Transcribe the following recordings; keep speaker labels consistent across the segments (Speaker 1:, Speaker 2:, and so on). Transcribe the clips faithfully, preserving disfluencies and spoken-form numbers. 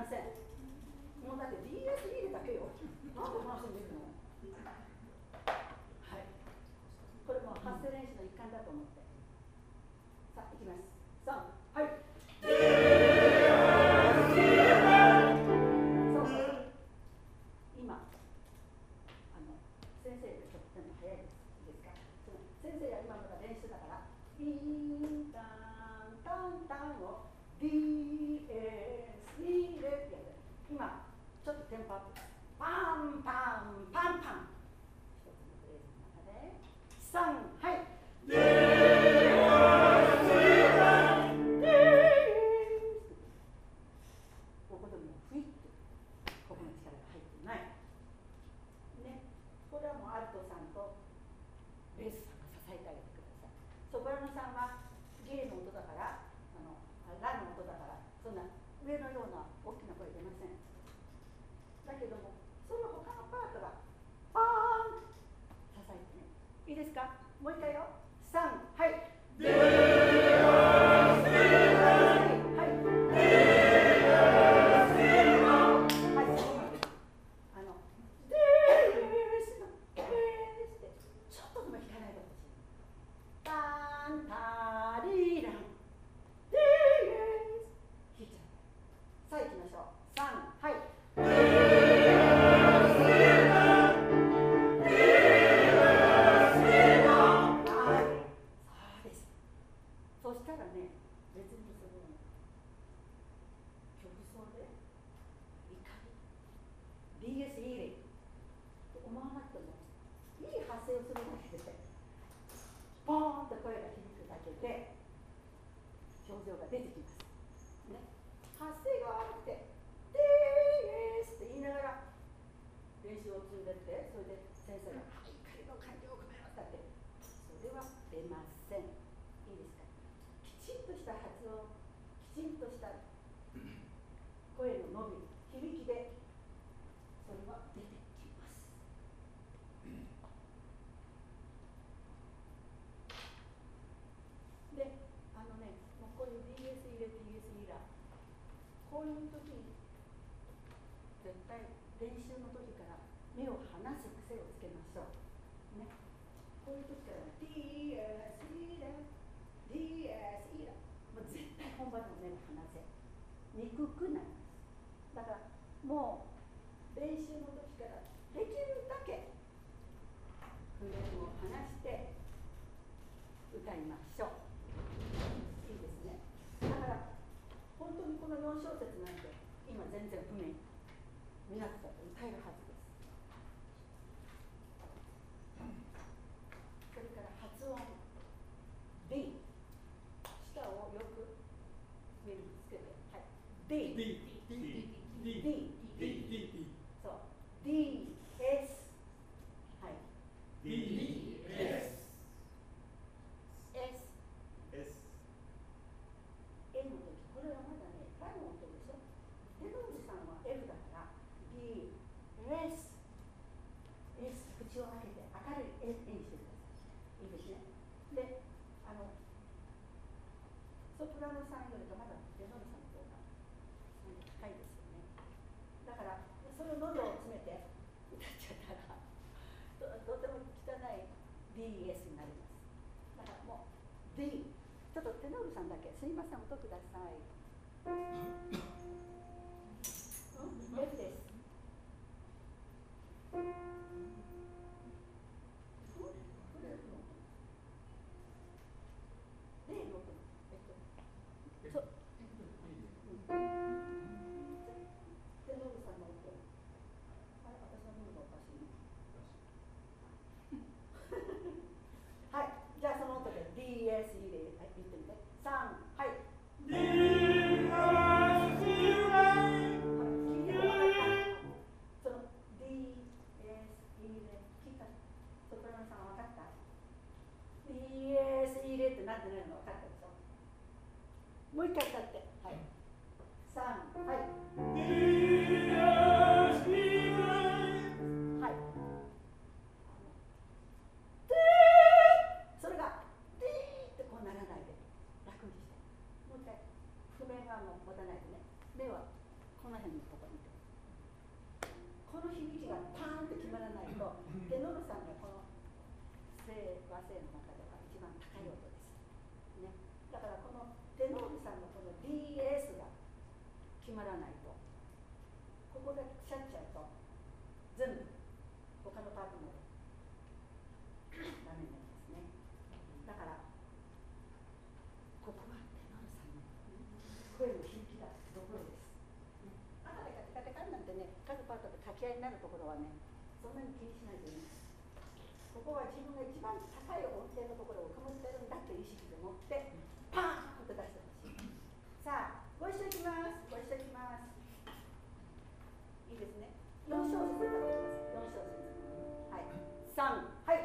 Speaker 1: せん。もうだって ディーエス 入れだけよ。なんで話できるの？はい。これも発声練習の一環だと思って。さあ、いきます。さん、はい。そうそう。今、あの先生でちょっとでも早いです。いいですか？その先生は今まだ練習だから、ビンタンタンタンを ディーエス 入れってやって、今ちょっとテンポアップ。パンパンパンパン。一つのフレーズの中で、さん、はい。ディーエス。ここでもふいって、ここの力が入ってない。ね、これはもうアルトさんとベースさんが支えてあげてください。ソプラノさんはゲイの音だから、あのラの音だから、そんな上のような大きな声出ません。だけども、その他のパートはパーン支えてね。いいですか？もう一回よ。さん、はい。ディーエス、ディーエス、はい。ディーエス、ディーエス、はい、そうなんです。あの、ディーエスのディーエスってちょっとでも弾かないでほしい。タンタリーラン、ディーエス、弾いちゃう。さあ行きましょう。さん、はい。ディーエス、ディーエス、ディーエス、はい。そうです。そしたらね、別にそれを曲奏で怒り ディーエス 入れと思わなくてもいい発声をするだけでポーンと声が響くだけで表情が出てきます、ね、発声が悪くて ディーエス って言いながら練習を積んでって、それで先生が怒りの感情を込めろってって、それは出ません。いいですか？きちんとした発音、きちんとした声の伸び、響きでそれは出てきます。で、あのね、もうこういう ディーエス 入れ ディーエス イラー、こういう時に絶対練習の時から目を離す癖をつけましょう。ね、こういう時から ディーエス イラー、ディーエス イラー、もう絶対本番の目を離せ。にくくなります。だからもう練習の時からできるだけフレームを離して歌いましょう。いいですね。だから本当にこのよん小節なんて今全然不明、皆さんと歌えるはずです。それから発音 D、 舌をよく目につけて、はい、 D、
Speaker 2: D、D、D、D、D、
Speaker 1: そう、 ディーエス、 はい、
Speaker 2: ディーエス、
Speaker 1: S、
Speaker 2: S、
Speaker 1: N の時、これはまだね、ラの音でしょ。テノールさんは F だから D、レス、S、口を開けて明るい N にしてください。いいですね。で、あのソプラノさんよりかまだテノールさんの方が高いですよね。だからその喉を詰めて歌っちゃったら と, とても汚い ディーエス になります。だからもう D、 ちょっとテノールさんだけすいません、音ください。うん、F です。これ F の例の音、えっとそう、テノールさんの音、あれ、私の喉がおかしいのはい、じゃあその音で ディーエス 入れ、はい、言ってみて。さん、はい。ディーエス、聞いても分かった。その ディーエス 入れ、聞いた。ソプラノさん分かった？ ディーエス 入れってなんてないの分かったでしょ。もう一回歌って。はい。さん、はい。ディーエス 入れ、はい。それがディーってこうならないで楽にして、もう一回譜面はもう持たないでね、目はここの辺のところにこの響きがパーンと決まらないとテノールさんがこの声和声の中では一番高い音です、ね、だからこのテノールさんのこの ディーエス が決まらないとここでシャッチャーと全部他のパートまでダメになりますね。だからここはテノールさんの声の響きがどころです。赤でカテカテカンなんてね、各パートで掛け合いになるところはね、そんなに気にしないでいい。ここは自分が一番高い音程のところをかぶってるんだという意識でもってパーンと出してほしい。さあ、ご一緒いきます。ご一緒いきます。いいですね。よん小節歌ってください。よん小節。はい。さん、はい。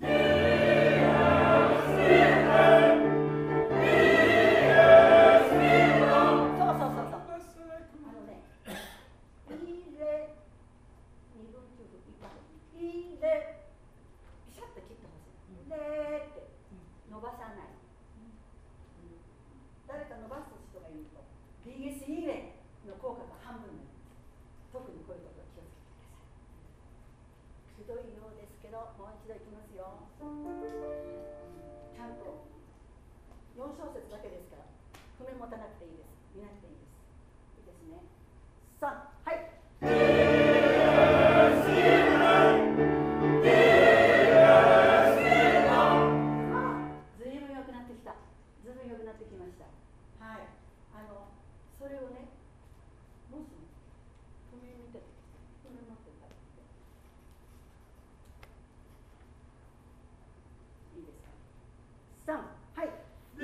Speaker 1: よん小節だけですから譜面持たなくていいです。見なくていいです。いいですね。さん、はい。ずいぶん良くなってきた。ずいぶん良くなってきました。はい。あのそれをね、もし譜面見て、譜面持ってたらいいですか。さん、はい。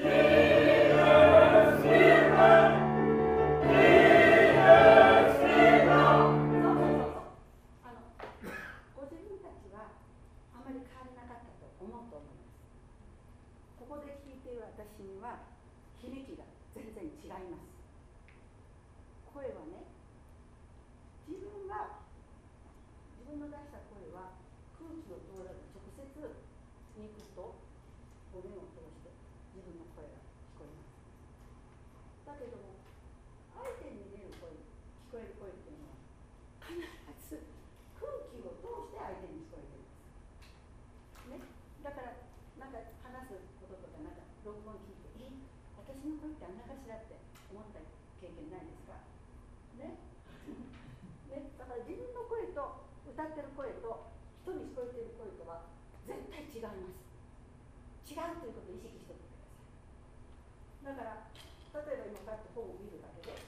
Speaker 1: 私には響きが全然違います。声はね、自分は自分の出した声は空気を通らず直接肉と骨を通して自分の声が聞こえます。だけども相手に出る声、聞こえる声っていうのは必ず空気を通して相手に聞こえています。ね、だからなんか話すこととかなんか録音聞いて、え、私の声ってあんなかしらって思った経験ないですか？ねね、だから自分の声と歌ってる声と人に聞こえている声とは絶対違います。違うということを意識しておいてください。だから例えば今こうやって本を見るだけで、はい、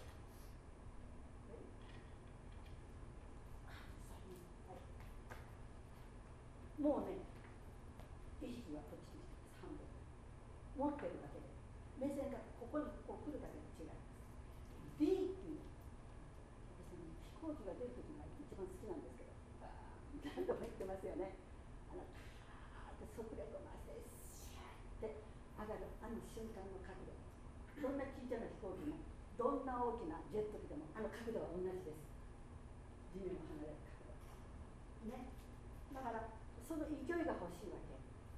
Speaker 1: もうね、意識はこっちに半分持ってるだけで、目線がここにこう来るだけで違います。 D っていう私ね、飛行機が出るときが一番好きなんですけど、何度も言ってますよね。あのカーッて速力を回してシャーって上がるあの瞬間の角度、どんな小さな飛行機もどんな大きなジェット機でもあの角度は同じです。地面を離れる角度ね。だからその勢いが欲しいわけ。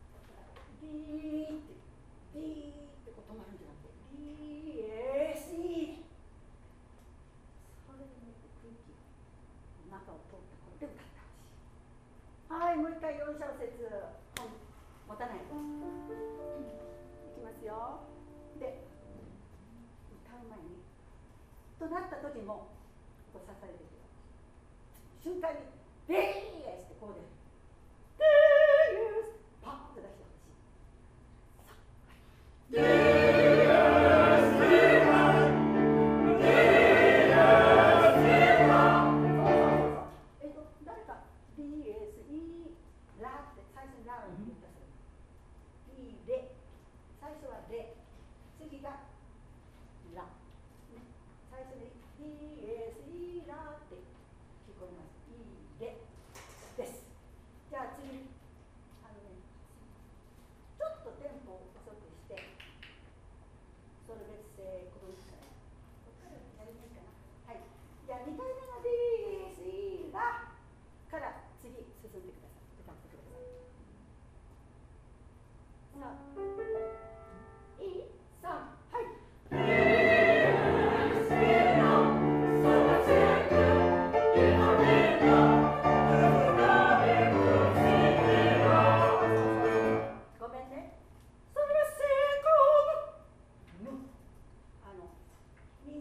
Speaker 1: ビーってビーってこう止まるんじゃなくて、ビーエスイー、それでもって空気の中を通った声で歌ってほしい。はい、もう一回よん小節、本持たないといきますよ。で、歌う前にとなった時もこう支えてくる瞬間にビーエスってこうでビーエスパンって出してほしい。さん、はい。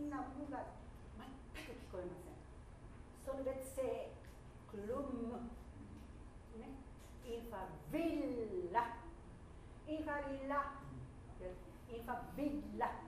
Speaker 1: んな無が全く聞こえません。その別性クルムね、インファビラインファビラインファビラ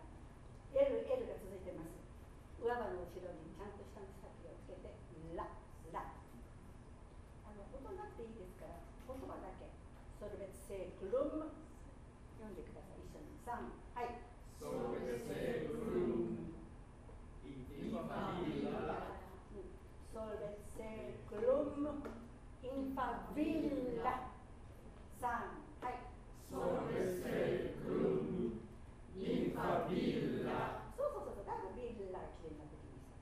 Speaker 1: L, L が続いてます。上歯の後ろにちゃんと下の先をつけてララ、あの音なくていいですから言葉だけ。それ別性クルム読んでください。一緒にさん、はい。
Speaker 2: それ別性クルムインファビラ、
Speaker 1: それ別性クルムインファビラ、さん、はい。
Speaker 2: それ別性クルムインファビラ、
Speaker 1: そうそうそうそう、だいぶビールがきれいになってきました。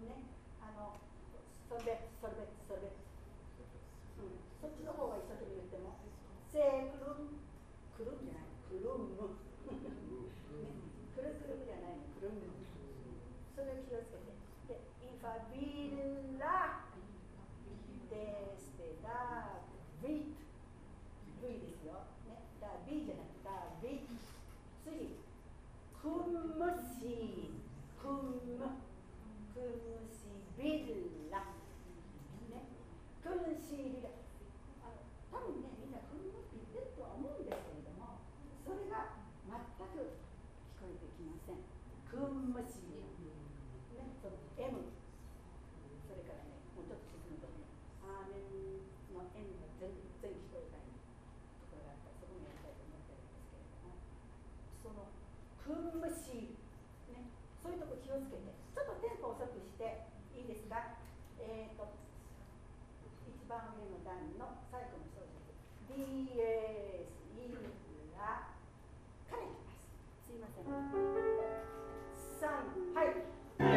Speaker 1: ね、あの、それ別、それ別、それ別、うん、そっちの方が一生懸命言っても、セークルム、クルムじゃない、クルム、ね、クルクルムじゃないの、クルム、それを気をつけて、で、インファビラ、デスペダ、ビート、V ですよ、ね、ダ B じゃなくてダ B、次。クムシクムクムシビラね、クムシビラ、あの多分ね、みんなクムって言ってるとは思うんですけれども、それが全く聞こえてきません。クムシビラね、その M、 それからね、もうちょっと進むとね、アーメンの M が全然聞こえないところがあったら、そこにやりたいと思ってるんですけれども、そのクムシ、ね、そういうとこ気をつけて、ちょっとテンポ遅くしていいですか。えーと、一番上の段の最後の小節、ディエス、イラからいきます。すいません。さん、はい。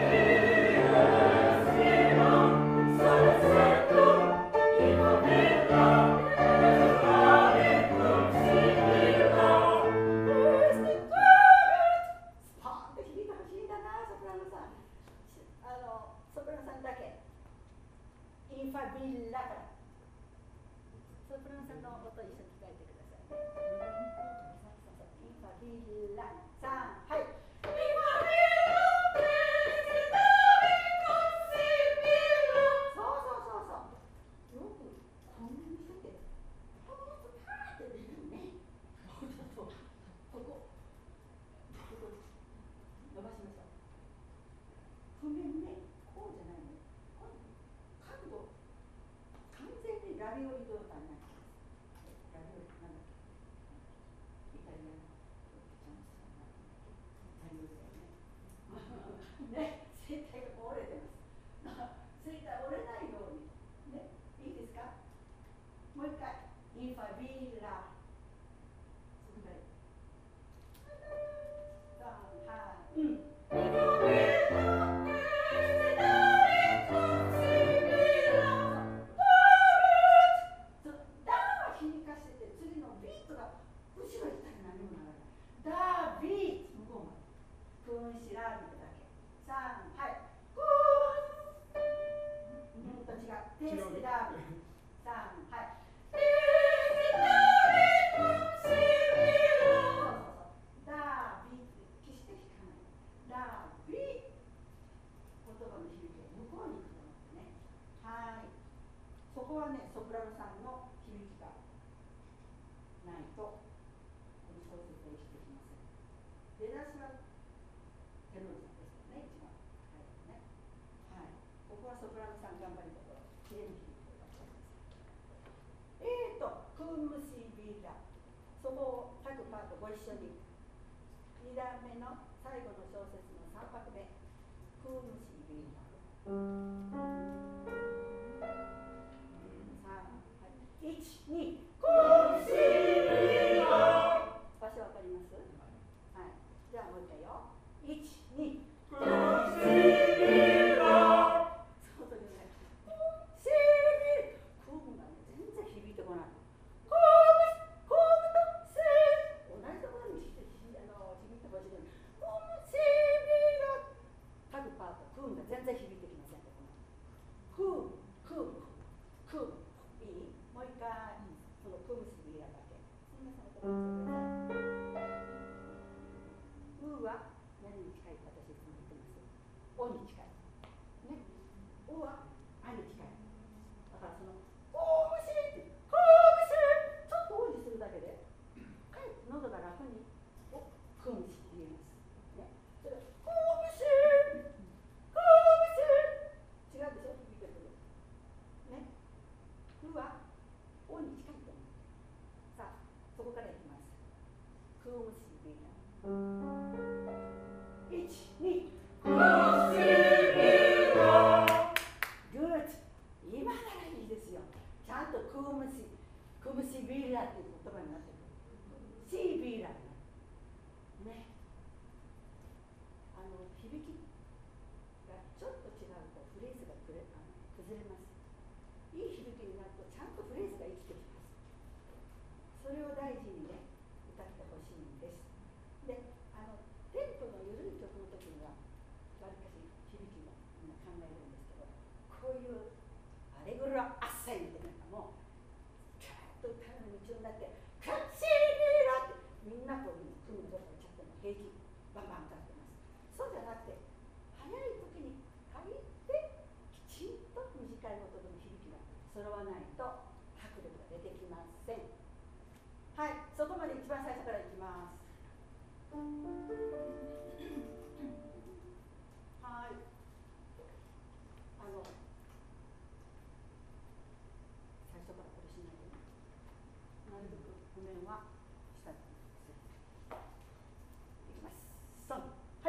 Speaker 1: インファビラから、ソプラノさんの音一緒に聞かれてくださいね。インファビラ、さん、はい。インファビラ、そうそうそうそう。よくこんなにしてて、パーッとパーッて出るね。ちょっとここ、ここ伸ばしましょう。譜面ね、こうじゃないの。角度完全にラビオリ状態になってます。ラビオリなんだっけ、イタリアのチャンスなんだっけ、イタリアだよね。ね、声帯が折れてます。声帯折れないようにね、いいですか。もう一回、インファビラ、そのぐらい。さん、はい、うん。そこはね、ソプラノさんの響きがないと、この小説をしてきません。出だしはテノールさんですよね、一番早いね。はい。ここはソプラノさん頑張りところ、きれいに響いてください。えーと、クームシビラ、そこを各パートご一緒に。に段目の最後の小説のさん拍目、クームシビラ。いち、に、クームシビラ。場所わかります？はい。じゃあもう一回よ。いち、に、クームシビラ。そうそうですね。クームシビラ。クームがね、全然響いてこない。クーム、クームとシー。同じところに響いてほしいのに。クームシビラ。各パート、クームが全然響いてきません。ここおに近い。ね。おはあに近い。だからその、おむしって、おむしちょっとおにするだけで、かえって喉が楽に、お、くむしって言えます。ね。それ、おむしおむし違うでしょ、響いてくる。ね。くは、おに近いと思う。さあ、そこからいきます。くむしびら。いち、に、くむしびら。グッド。今ならいいですよ。ちゃんとくむし、くむしびらっていう言葉になってる。シービーラね。あの、響きがちょっと違うとフレーズがくれあの崩れます。いい響きになるとちゃんとフレーズが生きてきます。それを大事にね、歌ってほしいんです。で、あの、テンポの緩い曲の時には、わりかし響きもみんな考えるんですけど、こういうアレグロアッサイみたいなのも、キャーッと歌うのに夢中になって、カッシービーラってみんなこういう組むところちゃっても平気、バンバン歌ってます。そうじゃなくて、早い時に限ってきちんと短い音でも響きが揃わないと迫力が出てきません。はい、そこまで一番最初からいきます。はい。あの、最初からこれしないでね。なるべく譜面は下にする。いきます。さん、はい。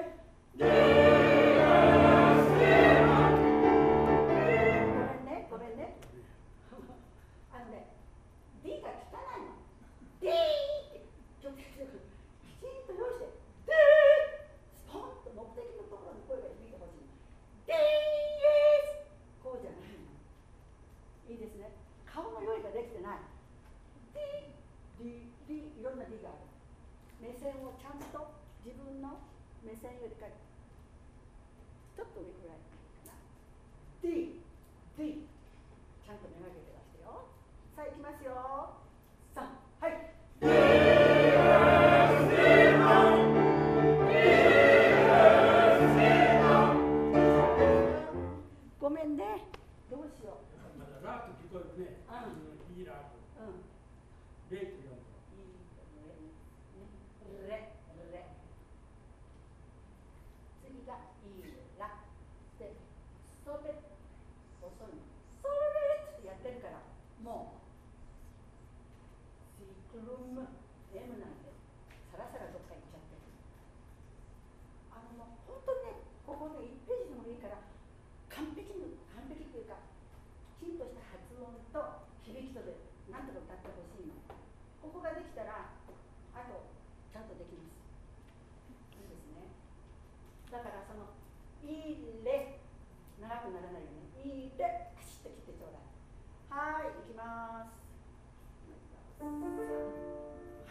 Speaker 1: ごめんね、ごめんね。あのね、D が汚いの。D ってちょっときちんと用意して、D スポンと目的のところに声が響いてほしい。D こうじゃないの。いいですね。顔の用意ができてない。D、D、D、いろんな D がある。目線をちゃんと自分の目線よりかちょっと上くらいかな。D、D、ちゃんと目がけてましたよ。さあ、いきますよ。さん、はい。ごめんね。どうしよう。
Speaker 2: まだラーと聞こえるね。
Speaker 1: うん。
Speaker 2: いいラーと。
Speaker 1: うん。
Speaker 2: レと読むと。
Speaker 1: レ、レ。次がいいラ。で、それ、遅いの。それってやってるから、もう、シクルム、M なんて、さらさらどっか行っちゃってる。あの、もう本当にね、ここでいちページでもいいから、完璧に、完璧っていうか、きちんとした発音と響きとで、なんとか歌ってほしいの。ここができたら、あと、ちゃんとできます。いいですね。だからその、いれ、長くならないよね。いれ、カシッと切ってちょうだい。はーい、いきます。はい。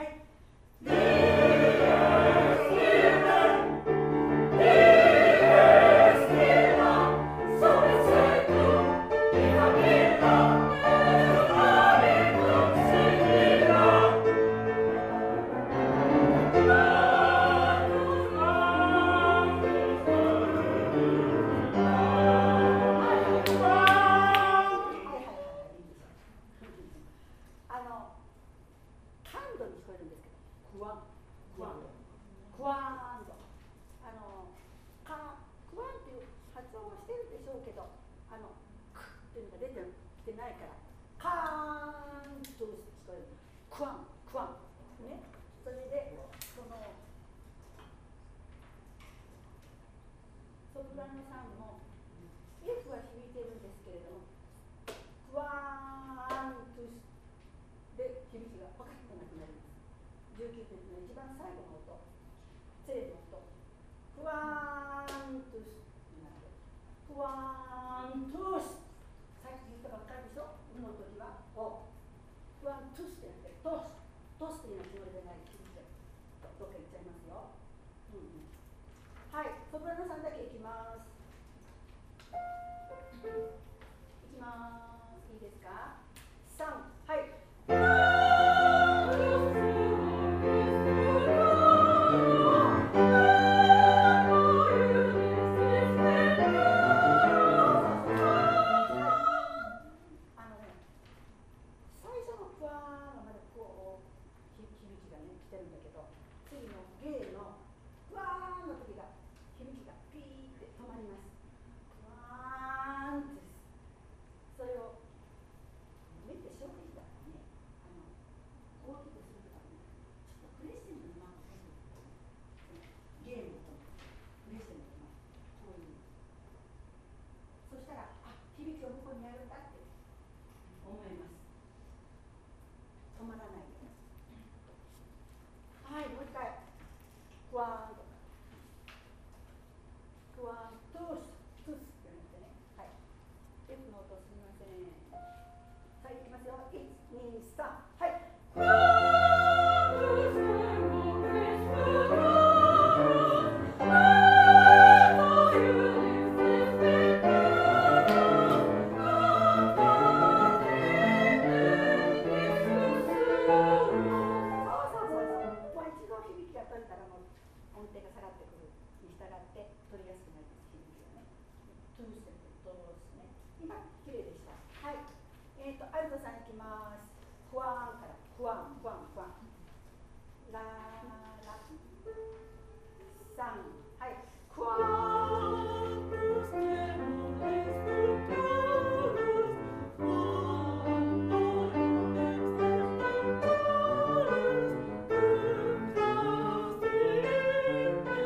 Speaker 1: あの、感度に聞こえるんですけど、クワン、クワンド、クワンド。あの、か、クワンっていう発音はしてるでしょうけど、あの、クっていうのが出てきてないから、カーンと聞こえる。クワン、クワン。ね。それで、その、ソプラノさんも、F は響いているんですけれども、クワーンとで響きがパカッとなくなります。じゅうきゅうてんの一番最後の音、正の音、クワーントゥスになって、クワーントゥス、さっき言ったばっかりでしょ、うの時は、お、クワントゥスってやって、トス、トスっていうのは決まりでない響きで、どっか行っちゃいますよ。うんうん、はい、ソプラノさんだけいきます。いきます。いいですか？さん、はい。 トゥーステップ、ドロスね。今、きれいでした。はい。えっ、ー、と、アルトさんいきます。フワーンから、フワン、フワン、フワン。ララ、サン、はい。フワーン、ブステムレスプトロス、フワン、ドリエクセストロス、ブカスティン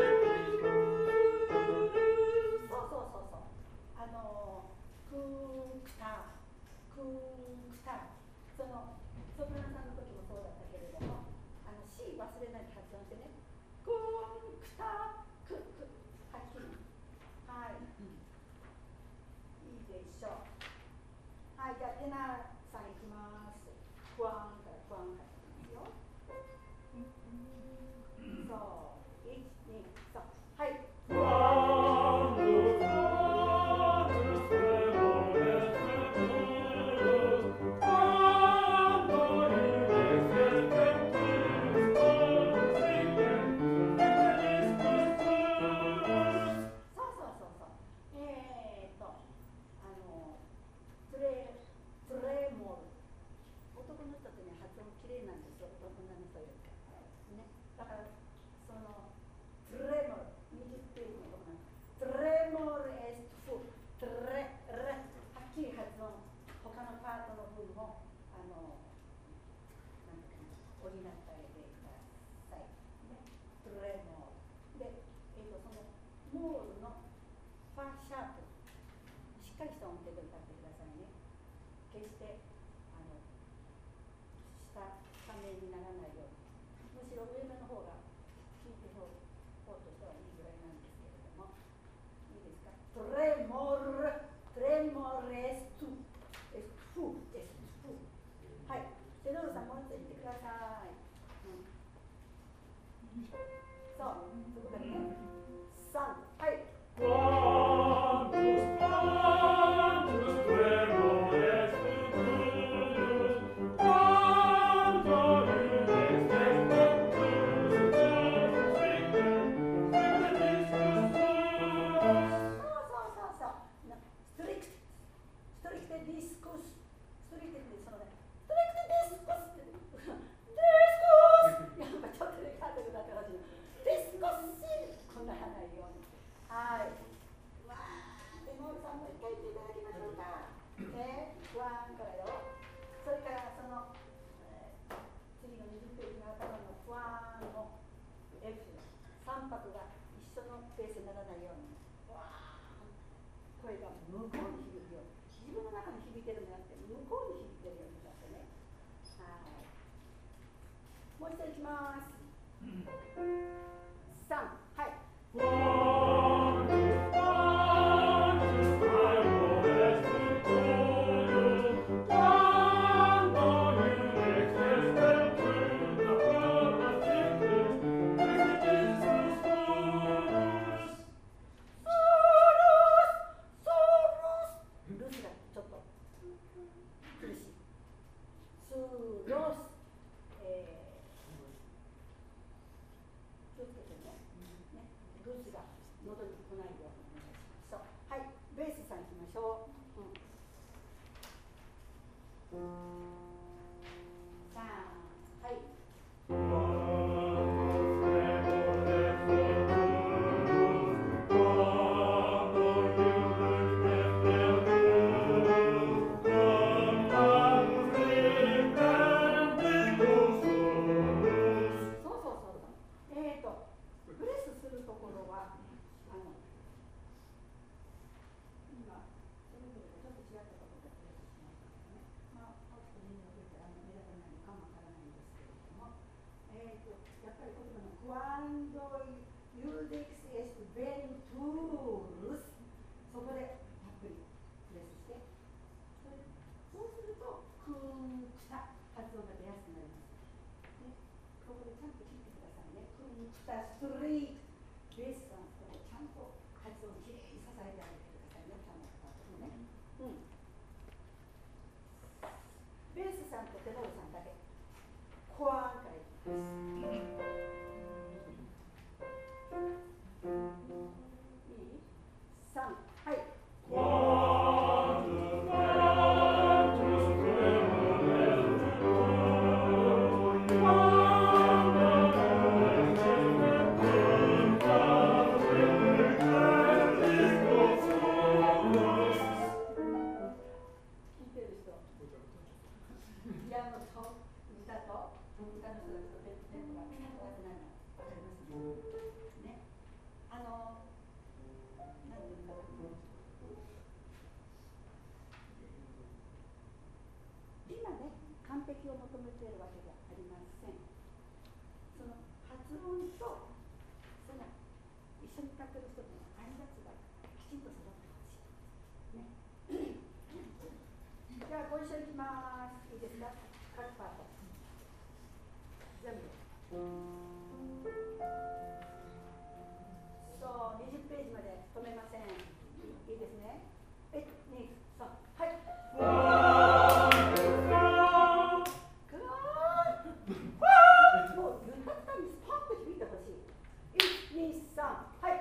Speaker 1: そうそうそうそう。あのクークタクークタそのソプラノさんの時もそうだったけれども、あの C 忘れないで発音してね。クークタククはっきり。はい。いいでしょう。はい、じゃあテナーさんいきます。クワンからクワンからいきますよ。そう、いち、に、さん、はい。クワン
Speaker 2: ク
Speaker 1: ているわけではありません。その発音とその一緒に歌ってる人との挨拶がきちんと揃ってほしい、ね、じゃあご一緒にいきます。いいですか、各パート全部そうにじゅっページまで止めません。いいですね。いち、に、さん、はい。もう歌ったにスパンと響いてほしい。いち、に、さん、はい。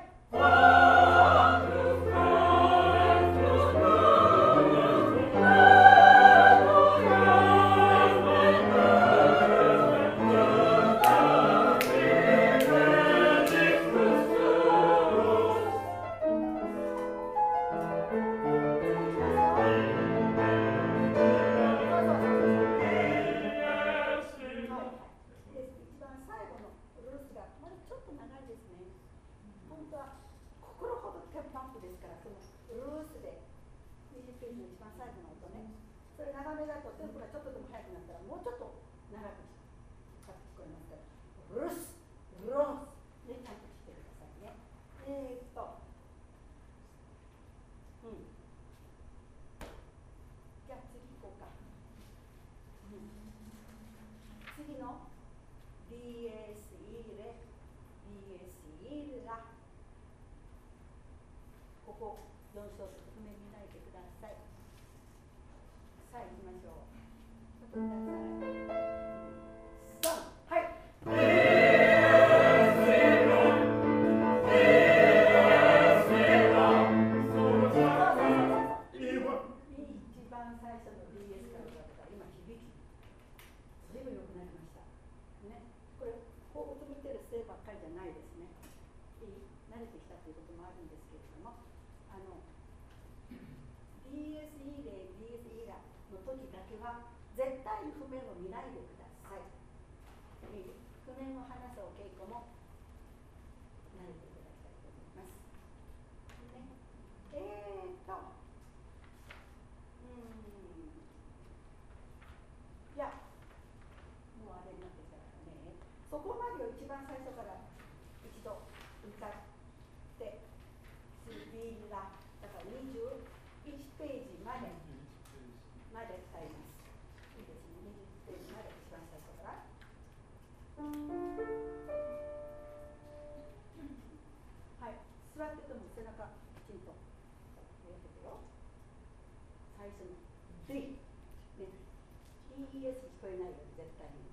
Speaker 1: 最初の D、ね、イーエス 聞こえないように絶対に